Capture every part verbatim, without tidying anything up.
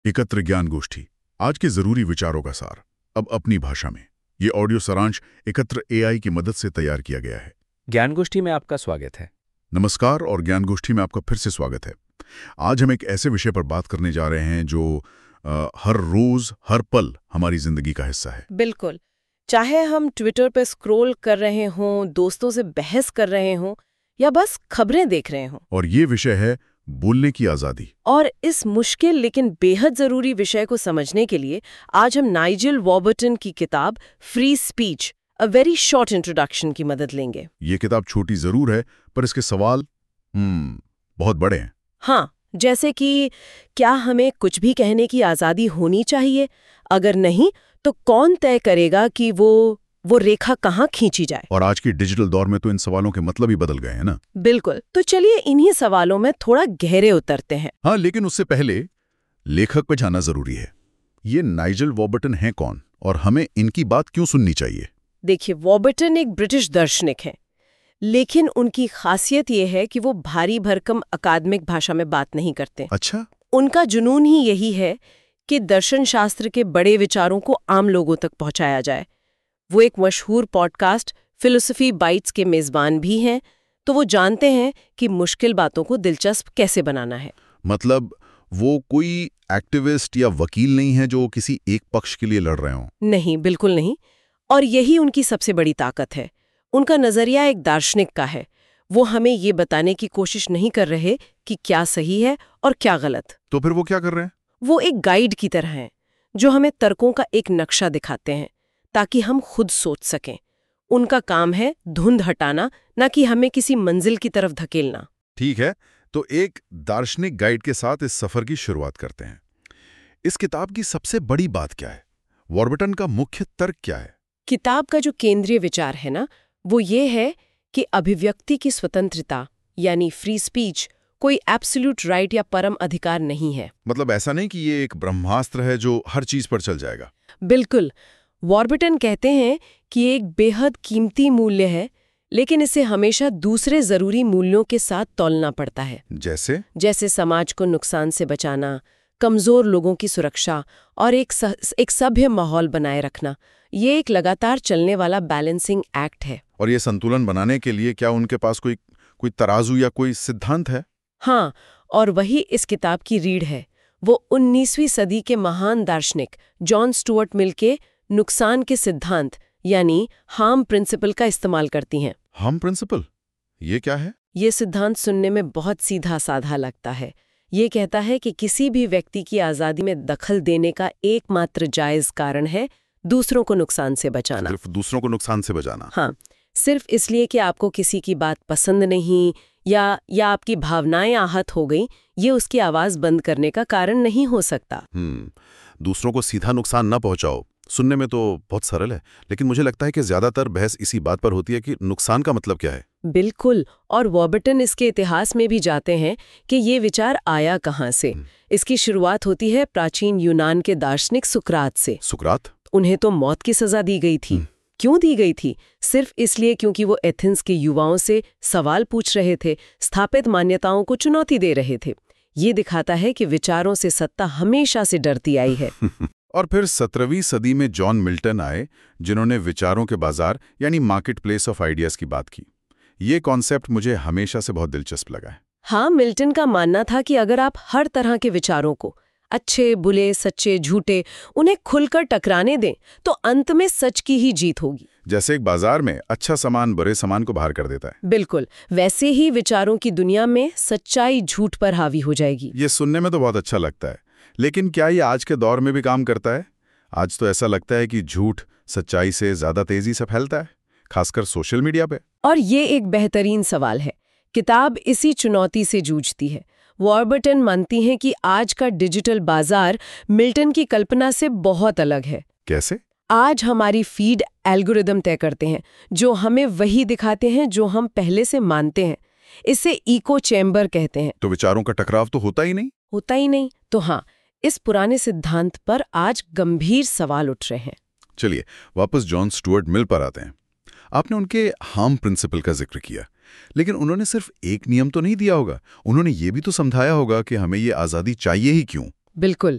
एकत्र ज्ञान गोष्ठी, आज के जरूरी विचारों का सार, अब अपनी भाषा में। ये ऑडियो सारांश एकत्र एआई की मदद से तैयार किया गया है। ज्ञान गोष्ठी में आपका स्वागत है। नमस्कार और ज्ञान गोष्ठी में आपका फिर से स्वागत है। आज हम एक ऐसे विषय पर बात करने जा रहे हैं जो आ, हर रोज हर पल हमारी जिंदगी का हिस्सा है। बिल्कुल, चाहे हम ट्विटर पे स्क्रॉल कर रहे हों, दोस्तों से बहस कर रहे हों या बस खबरें देख रहे हों। और ये विषय है बोलने की आजादी। और इस मुश्किल लेकिन बेहद जरूरी विषय को समझने के लिए आज हम नाइजल वॉर्बर्टन की किताब free speech a very short introduction की मदद लेंगे। ये किताब छोटी जरूर है, पर इसके सवाल हम्म बहुत बड़े हैं। हाँ, जैसे कि क्या हमें कुछ भी कहने की आजादी होनी चाहिए? अगर नहीं तो कौन तय करेगा कि वो वो रेखा कहाँ खींची जाए? और आज की डिजिटल दौर में तो इन सवालों के मतलब ही बदल गए हैं ना। बिल्कुल, तो चलिए इन्हीं सवालों में थोड़ा गहरे उतरते हैं। हाँ, लेकिन उससे पहले लेखक पे जाना जरूरी है। ये नाइजल वॉर्बर्टन हैं कौन और हमें इनकी बात क्यों सुननी चाहिए? देखिए, वॉर्बर्टन एक ब्रिटिश दार्शनिक हैं, लेकिन उनकी खासियत ये है कि वो भारी भरकम अकादमिक भाषा में बात नहीं करते। अच्छा। उनका जुनून ही यही है कि दर्शन शास्त्र के बड़े विचारों को आम लोगों तक पहुंचाया जाए। वो एक मशहूर पॉडकास्ट फिलोसफी बाइट्स के मेजबान भी हैं, तो वो जानते हैं कि मुश्किल बातों को दिलचस्प कैसे बनाना है। मतलब वो कोई एक्टिविस्ट या वकील नहीं है जो किसी एक पक्ष के लिए लड़ रहे हों। नहीं, बिल्कुल नहीं। और यही उनकी सबसे बड़ी ताकत है। उनका नजरिया एक दार्शनिक का है। वो हमें ये बताने की कोशिश नहीं कर रहे कि क्या सही है और क्या गलत। तो फिर वो क्या कर रहे हैं? वो एक गाइड की तरह हैं, जो हमें तर्कों का एक नक्शा दिखाते हैं ताकि हम खुद सोच सकें। उनका काम है धुंध हटाना, न कि हमें किसी मंजिल की तरफ धकेलना। ठीक है, तो एक दार्शनिक गाइड के साथ इस सफर की शुरुआत करते हैं। इस किताब की सबसे बड़ी बात क्या है? वॉर्बर्टन का मुख्य तर्क क्या है? किताब का जो केंद्रीय विचार है ना, वो ये है कि अभिव्यक्ति की स्वतंत्रता यानी फ्री स्पीच कोई एब्सोल्यूट राइट या परम अधिकार नहीं है। मतलब ऐसा नहीं कि ये एक ब्रह्मास्त्र है जो हर चीज पर चल जाएगा। बिल्कुल। वॉर्बर्टन कहते हैं कि एक बेहद कीमती मूल्य है, लेकिन इसे हमेशा दूसरे जरूरी मूल्यों के साथ तौलना पड़ता है। जैसे जैसे समाज को नुकसान से बचाना, कमजोर लोगों की सुरक्षा और एक स, एक सभ्य माहौल बनाए रखना। ये एक लगातार चलने वाला बैलेंसिंग एक्ट है। और ये संतुलन बनाने के लिए क्या उनके पास कोई कोई तराजू या कोई सिद्धांत है? हाँ, और वही इस किताब की रीढ़ है। वो उन्नीसवीं सदी के महान दार्शनिक जॉन स्टुअर्ट मिल के नुकसान के सिद्धांत यानी हार्म प्रिंसिपल का इस्तेमाल करती हैं। Harm principle? ये क्या है? ये सिद्धांत सुनने में बहुत सीधा साधा लगता है। ये कहता है कि किसी भी व्यक्ति की आज़ादी में दखल देने का एकमात्र जायज कारण है दूसरों को नुकसान से बचाना। सिर्फ दूसरों को नुकसान से बचाना? हाँ, सिर्फ इसलिए कि आपको किसी की बात पसंद नहीं या या आपकी भावनाएं आहत हो गई, ये उसकी आवाज बंद करने का कारण नहीं हो सकता। हम्म दूसरों को सीधा नुकसान न पहुंचाओ। सुनने में तो बहुत सरल है, लेकिन मुझे लगता है कि ज्यादातर बहस इसी बात पर होती है कि नुकसान का मतलब क्या है। बिल्कुल, और वॉर्बर्टन इसके इतिहास में भी जाते हैं कि ये विचार आया कहाँ से। इसकी शुरुआत होती है प्राचीन यूनान के दार्शनिक सुकरात से। सुकरात? उन्हें तो मौत की सजा दी गई थी। क्यों दी गई थी? सिर्फ इसलिए क्योंकि वो एथेंस के युवाओं से सवाल पूछ रहे थे, स्थापित मान्यताओं को चुनौती दे रहे थे। ये दिखाता है कि विचारों से सत्ता हमेशा से डरती आई है। और फिर सत्रहवीं सदी में जॉन मिल्टन आए, जिन्होंने विचारों के बाजार यानी मार्केट प्लेस ऑफ आइडियाज की बात की। ये कॉन्सेप्ट मुझे हमेशा से बहुत दिलचस्प लगा है। हाँ, मिल्टन का मानना था कि अगर आप हर तरह के विचारों को, अच्छे, बुरे, सच्चे, झूठे, उन्हें खुलकर टकराने दें तो अंत में सच की ही जीत होगी। जैसे एक बाजार में अच्छा सामान बुरे सामान को बाहर कर देता है। बिल्कुल, वैसे ही विचारों की दुनिया में सच्चाई झूठ पर हावी हो जाएगी। ये सुनने में तो बहुत अच्छा लगता है, लेकिन क्या ये आज के दौर में भी काम करता है? आज तो ऐसा लगता है कि झूठ सच्चाई से ज्यादा तेजी से फैलता है, खासकर सोशल मीडिया पे। और ये एक बेहतरीन सवाल है। किताब इसी चुनौती से जूझती है। वॉर्बर्टन मानती हैं कि आज का डिजिटल बाजार मिल्टन की कल्पना से बहुत अलग है। कैसे? आज हमारी फीड एल्गोरिदम तय करते हैं, जो हमें वही दिखाते हैं जो हम पहले से मानते हैं। इसे इको चैम्बर कहते हैं। तो विचारों का टकराव तो होता ही नहीं? होता ही नहीं। तो हाँ, इस पुराने सिद्धांत पर आज गंभीर सवाल उठ रहे हैं। चलिए वापस जॉन स्टुअर्ट मिल पर आते हैं। आपने उनके हार्म प्रिंसिपल का जिक्र किया, लेकिन उन्होंने सिर्फ एक नियम तो नहीं दिया होगा, उन्होंने ये भी तो समझाया होगा कि हमें ये आज़ादी चाहिए ही क्यों। बिल्कुल,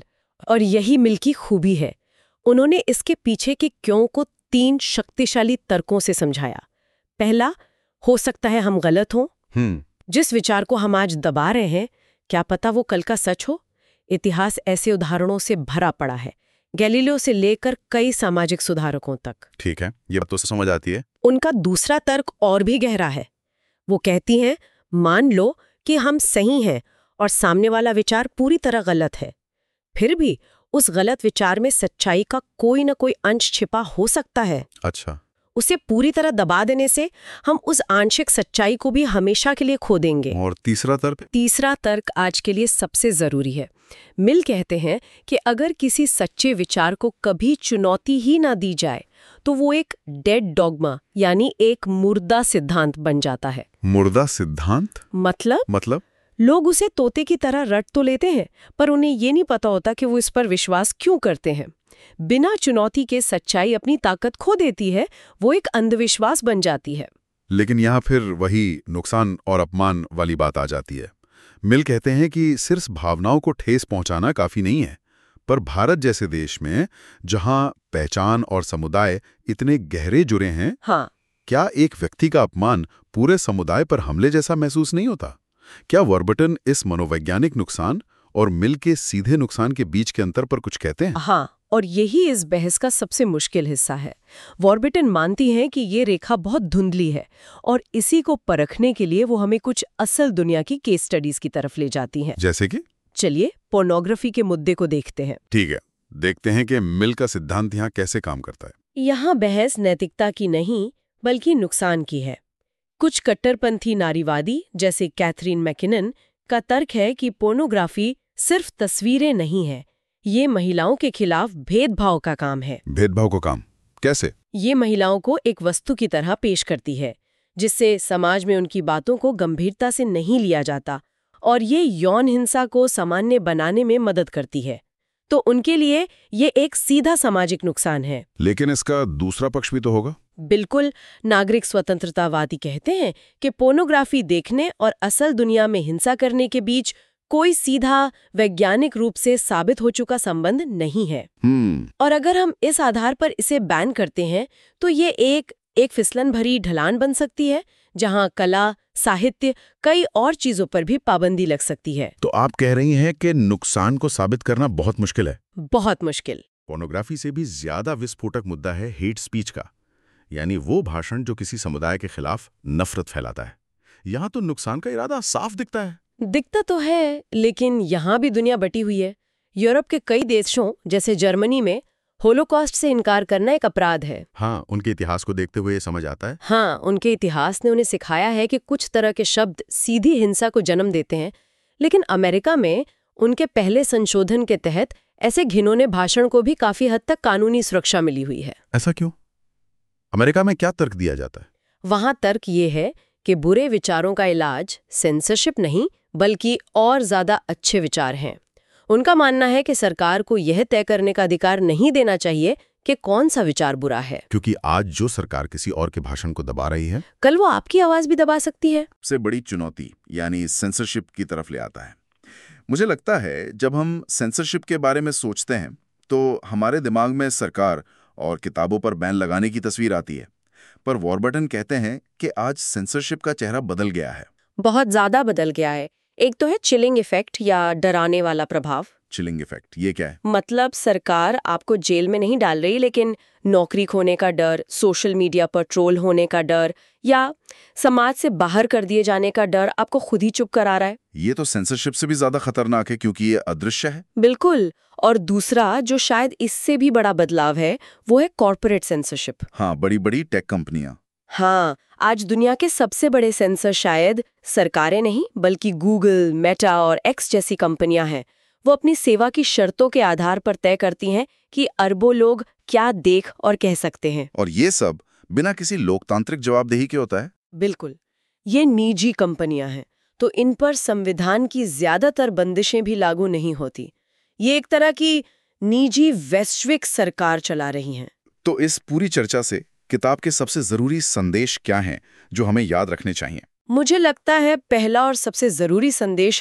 और यही मिल की खूबी है। उन्होंने इसके पीछे के क्यों को तीन शक्तिशाली तर्कों से समझाया। पहला, हो सकता है हम गलत हों। हम्म जिस विचार को हम आज दबा रहे हैं, क्या पता वो कल का सच हो। इतिहास ऐसे उदाहरणों से भरा पड़ा है, गैलीलियो से लेकर कई सामाजिक सुधारकों तक। ठीक है, ये बात तो समझ आती है। उनका दूसरा तर्क और भी गहरा है। वो कहती हैं, मान लो कि हम सही हैं और सामने वाला विचार पूरी तरह गलत है, फिर भी उस गलत विचार में सच्चाई का कोई न कोई अंश छिपा हो सकता है। अच्छा। उसे पूरी तरह दबा देने से हम उस आंशिक सच्चाई को भी हमेशा के लिए खो देंगे। और तीसरा तर्क? तीसरा तर्क आज के लिए सबसे जरूरी है। मिल कहते हैं कि अगर किसी सच्चे विचार को कभी चुनौती ही ना दी जाए तो वो एक डेड डॉगमा यानी एक मुर्दा सिद्धांत बन जाता है। मुर्दा सिद्धांत मतलब मतलब लोग उसे तोते की तरह रट तो लेते हैं, पर उन्हें ये नहीं पता होता कि वो इस पर विश्वास क्यों करते हैं। बिना चुनौती के सच्चाई अपनी ताकत खो देती है, वो एक अंधविश्वास बन जाती है। लेकिन यहाँ फिर वही नुकसान और अपमान वाली बात आ जाती है। मिल कहते हैं कि सिर्फ भावनाओं को ठेस पहुंचाना काफी नहीं है, पर भारत जैसे देश में जहां पहचान और समुदाय इतने गहरे जुड़े हैं, हाँ, क्या एक व्यक्ति का अपमान पूरे समुदाय पर हमले जैसा महसूस नहीं होता? क्या वॉरबर्टन इस मनोवैज्ञानिक नुकसान और मिल के सीधे नुकसान के बीच के अंतर पर कुछ कहते हैं? हाँ, और यही इस बहस का सबसे मुश्किल हिस्सा है। वॉरबर्टन मानती हैं कि ये रेखा बहुत धुंधली है और इसी को परखने के लिए वो हमें कुछ असल दुनिया की केस स्टडीज की तरफ ले जाती हैं। जैसे कि? चलिए पोर्नोग्राफी के मुद्दे को देखते हैं। ठीक है, देखते हैं कि मिल का सिद्धांत यहाँ कैसे काम करता है। यहाँ बहस नैतिकता की नहीं बल्कि नुकसान की है। कुछ कट्टरपंथी नारीवादी जैसे कैथरीन मैकिनन का तर्क है कि पोर्नोग्राफी सिर्फ तस्वीरें नहीं है, ये महिलाओं के खिलाफ भेदभाव का काम है। भेदभाव का काम कैसे? ये महिलाओं को एक वस्तु की तरह पेश करती है, जिससे समाज में उनकी बातों को गंभीरता से नहीं लिया जाता, और ये यौन हिंसा को सामान्य बनाने में मदद करती है। तो उनके लिए ये एक सीधा सामाजिक नुकसान है। लेकिन इसका दूसरा पक्ष भी तो होगा। बिल्कुल, नागरिक स्वतंत्रतावादी कहते हैं कि पोर्नोग्राफी देखने और असल दुनिया में हिंसा करने के बीच कोई सीधा वैज्ञानिक रूप से साबित हो चुका संबंध नहीं है। हम्म और अगर हम इस आधार पर इसे बैन करते हैं तो ये एक एक फिसलन भरी ढलान बन सकती है, जहां कला, साहित्य, कई और चीजों पर भी पाबंदी लग सकती है। तो आप कह रही हैं कि नुकसान को साबित करना बहुत मुश्किल है। बहुत मुश्किल। पोर्नोग्राफी से भी ज्यादा विस्फोटक मुद्दा है हेट स्पीच का, यानी वो भाषण जो किसी समुदाय के खिलाफ नफरत फैलाता है। यहाँ तो नुकसान का इरादा साफ दिखता है। दिखता तो है, लेकिन यहाँ भी दुनिया बटी हुई है। यूरोप के कई देशों जैसे जर्मनी में होलोकॉस्ट से इनकार करना एक अपराध है। हाँ, उनके इतिहास को देखते हुए ये समझ आता है। हाँ, उनके इतिहास ने उन्हें सिखाया है कि कुछ तरह के शब्द सीधी हिंसा को जन्म देते हैं, लेकिन अमेरिका में उनके पहले संशोधन के तहत ऐसे घिनौने भाषण को भी काफी हद तक कानूनी सुरक्षा मिली हुई है। ऐसा क्यों? अमेरिका में क्या तर्क दिया जाता है? वहां तर्क ये है कि बुरे विचारों का इलाज सेंसरशिप नहीं बल्कि और ज्यादा अच्छे विचार हैं। उनका मानना है कि सरकार को यह तय करने का अधिकार नहीं देना चाहिए कि कौन सा विचार बुरा है, क्योंकि आज जो सरकार किसी और के भाषण को दबा रही है, कल वो आपकी आवाज भी दबा सकती है। सबसे बड़ी चुनौती यानी सेंसरशिप की तरफ ले आता है। मुझे लगता है जब हम सेंसरशिप के बारे में सोचते हैं तो हमारे दिमाग में सरकार और किताबों पर बैन लगाने की तस्वीर आती है, पर वॉरबर्टन कहते हैं कि आज सेंसरशिप का चेहरा बदल गया है। बहुत ज्यादा बदल गया है। एक तो है चिलिंग इफेक्ट या डराने वाला प्रभाव। चिलिंग इफेक्ट ये क्या है? मतलब सरकार आपको जेल में नहीं डाल रही, लेकिन नौकरी खोने का डर, सोशल मीडिया पर ट्रोल होने का डर या समाज से बाहर कर दिए जाने का डर आपको खुद ही चुप करा रहा है। ये तो सेंसरशिप से भी ज्यादा खतरनाक है क्योंकि ये अदृश्य है। बिल्कुल। और दूसरा जो शायद इससे भी बड़ा बदलाव है वो है कॉर्पोरेट सेंसरशिप। हाँ, बड़ी बड़ी टेक कंपनियां। हाँ, आज दुनिया के सबसे बड़े सेंसर शायद सरकारें नहीं बल्कि गूगल, मेटा और एक्स जैसी कंपनियां हैं। वो अपनी सेवा की शर्तों के आधार पर तय करती हैं कि अरबों लोग क्या देख और कह सकते हैं। और ये सब बिना किसी लोकतांत्रिक जवाबदेही के होता है। बिल्कुल। ये निजी कंपनियां हैं, तो इन पर संविधान की ज्यादातर बंदिशें भी लागू नहीं होती। ये एक तरह की निजी वैश्विक सरकार चला रही हैं। तो इस पूरी चर्चा से किताब के सबसे जरूरी संदेश क्या हैं जो हमें याद रखने चाहिए? मुझे लगता है पहला और सबसे जरूरी संदेश है,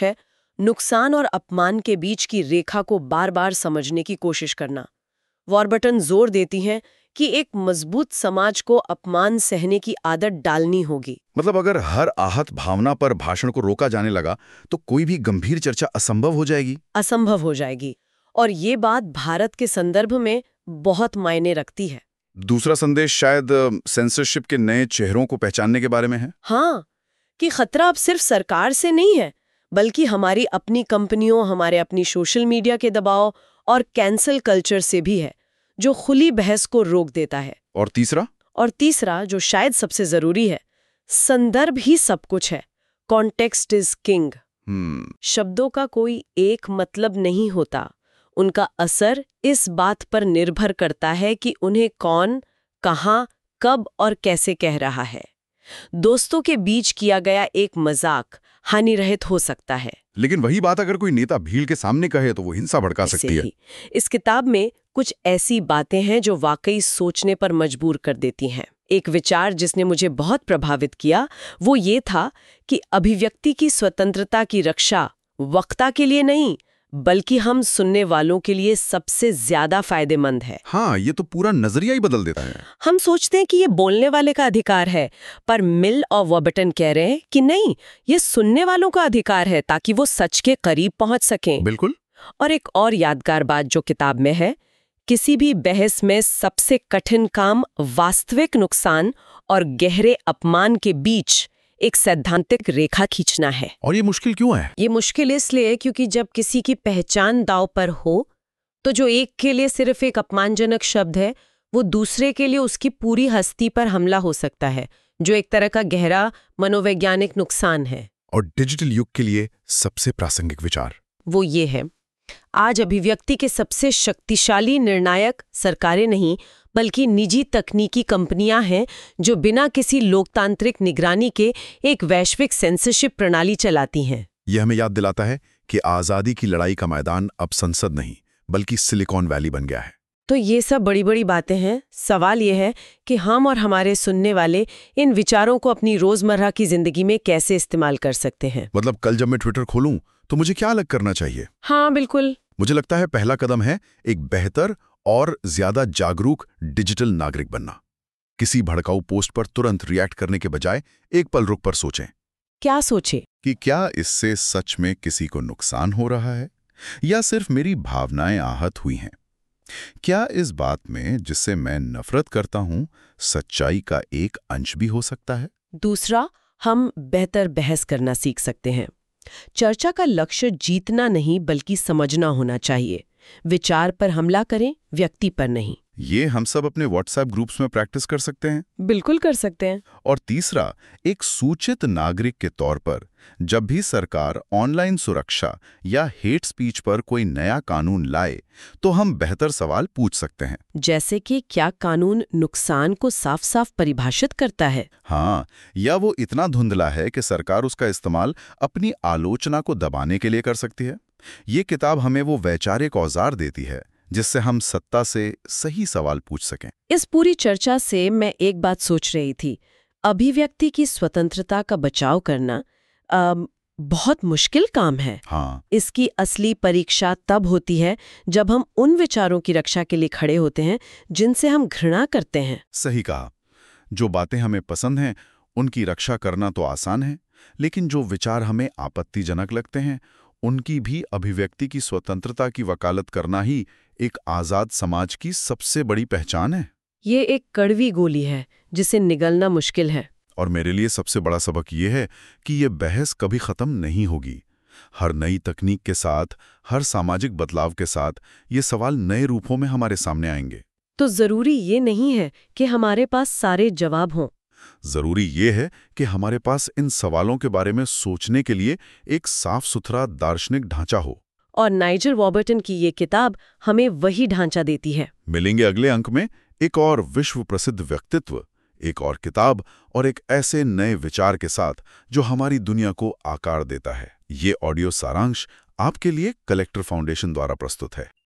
नुकसान और अपमान के बीच की रेखा को बार बार समझने की कोशिश करना। वॉरबटन जोर देती हैं कि एक मजबूत समाज को अपमान सहने की आदत डालनी होगी। मतलब अगर हर आहत भावना पर भाषण को रोका जाने लगा तो कोई भी गंभीर चर्चा असंभव हो जाएगी। असंभव हो जाएगी। और ये बात भारत के संदर्भ में बहुत मायने रखती है। दूसरा संदेश शायद सेंसरशिप के नए चेहरों को पहचानने के बारे में है। हाँ, कि खतरा अब सिर्फ सरकार से नहीं है, बल्कि हमारी अपनी कंपनियों, हमारे अपनी सोशल मीडिया के दबाव और कैंसल कल्चर से भी है, जो खुली बहस को रोक देता है। और तीसरा और तीसरा जो शायद सबसे जरूरी है, संदर्भ ही सब कुछ है। Context is king. हम्म शब्दों का कोई एक मतलब नहीं होता। उनका असर इस बात पर निर्भर करता है कि उन्हें कौन, कहाँ, कब और कैसे कह रहा है। दोस्तों के बीच किया गया एक मजाक हानिरहित हो सकता है, लेकिन वही बात अगर कोई नेता भीड़ के सामने कहे तो वो हिंसा भड़का सकती है। इस किताब में कुछ ऐसी बातें हैं जो वाकई सोचने पर मजबूर कर देती हैं। एक विचार जिसने मुझे बहुत प्रभावित किया वो ये था कि अभिव्यक्ति की स्वतंत्रता की रक्षा वक्ता के लिए नहीं, बल्कि हम सुनने वालों के लिए सबसे ज्यादा फायदेमंद है। हाँ, ये तो पूरा नजरिया ही बदल देता है। हम सोचते हैं कि ये बोलने वाले का अधिकार है, पर मिल और वॉरबटन कह रहे हैं कि नहीं, ये सुनने वालों का अधिकार है, ताकि वो सच के करीब पहुंच सकें। बिल्कुल। और एक और यादगार बात जो किताब में है, किसी भी बहस में सबसे कठिन काम वास्तविक नुकसान और गहरे अपमान के बीच एक सैद्धांतिक रेखा खींचना है। और ये मुश्किल क्यों है? ये मुश्किल इसलिए क्योंकि जब किसी की पहचान दांव पर हो, तो जो एक के लिए सिर्फ एक अपमानजनक शब्द है, वो दूसरे के लिए उसकी पूरी हस्ती पर हमला हो सकता है, जो एक तरह का गहरा मनोवैज्ञानिक नुकसान है। और डिजिटल युग के लिए सबसे प्रासंगिक विचार वो ये है, आज अभिव्यक्ति के सबसे शक्तिशाली निर्णायक सरकारें नहीं, बल्कि निजी तकनीकी कंपनियां हैं जो बिना किसी लोकतांत्रिक निगरानी के एक वैश्विक सेंसरशिप प्रणाली चलाती हैं। यह हमें याद दिलाता है कि आज़ादी की लड़ाई का मैदान अब संसद नहीं, बल्कि सिलिकॉन वैली बन गया है। तो ये सब बड़ी बड़ी बातें हैं। सवाल ये है कि हम और हमारे सुनने वाले इन विचारों को अपनी रोजमर्रा की जिंदगी में कैसे इस्तेमाल कर सकते हैं। मतलब कल जब मैं ट्विटर खोलूं तो मुझे क्या अलग करना चाहिए? हाँ बिल्कुल। मुझे लगता है पहला कदम है एक बेहतर और ज्यादा जागरूक डिजिटल नागरिक बनना। किसी भड़काऊ पोस्ट पर तुरंत रिएक्ट करने के बजाय एक पल रुक पर सोचें। क्या सोचे? कि क्या इससे सच में किसी को नुकसान हो रहा है या सिर्फ मेरी भावनाएं आहत हुई हैं? क्या इस बात में जिससे मैं नफरत करता हूं सच्चाई का एक अंश भी हो सकता है? दूसरा, हम बेहतर बहस करना सीख सकते हैं। चर्चा का लक्ष्य जीतना नहीं बल्कि समझना होना चाहिए। विचार पर हमला करें, व्यक्ति पर नहीं। ये हम सब अपने व्हाट्सएप ग्रुप्स में प्रैक्टिस कर सकते हैं। बिल्कुल कर सकते हैं। और तीसरा, एक सूचित नागरिक के तौर पर जब भी सरकार ऑनलाइन सुरक्षा या हेट स्पीच पर कोई नया कानून लाए तो हम बेहतर सवाल पूछ सकते हैं। जैसे कि क्या कानून नुकसान को साफ साफ परिभाषित करता है? हाँ, या वो इतना धुंधला है कि सरकार उसका इस्तेमाल अपनी आलोचना को दबाने के लिए कर सकती है। ये किताब हमें वो वैचारिक औजार देती है जिससे हम सत्ता से सही सवाल पूछ सकें। इस पूरी चर्चा से मैं एक बात सोच रही थी, अभिव्यक्ति की स्वतंत्रता का बचाव करना आ, बहुत मुश्किल काम है। हाँ। इसकी असली परीक्षा तब होती है जब हम उन विचारों की रक्षा के लिए खड़े होते हैं जिनसे हम घृणा करते हैं। सही कहा। जो बातें हमें पसंद हैं उनकी रक्षा करना तो आसान है, लेकिन जो विचार हमें आपत्तिजनक लगते हैं उनकी भी अभिव्यक्ति की स्वतंत्रता की वकालत करना ही एक आज़ाद समाज की सबसे बड़ी पहचान है। ये एक कड़वी गोली है जिसे निगलना मुश्किल है। और मेरे लिए सबसे बड़ा सबक ये है कि ये बहस कभी खत्म नहीं होगी। हर नई तकनीक के साथ, हर सामाजिक बदलाव के साथ ये सवाल नए रूपों में हमारे सामने आएंगे। तो जरूरी ये नहीं है कि हमारे पास सारे जवाब हों। जरूरी ये है कि हमारे पास इन सवालों के बारे में सोचने के लिए एक साफ सुथरा दार्शनिक ढांचा हो। और नाइजल वॉरबटन की ये किताब हमें वही ढांचा देती है। मिलेंगे अगले अंक में एक और विश्व प्रसिद्ध व्यक्तित्व, एक और किताब और एक ऐसे नए विचार के साथ जो हमारी दुनिया को आकार देता है। ये ऑडियो सारांश आपके लिए कलेक्टर फाउंडेशन द्वारा प्रस्तुत है।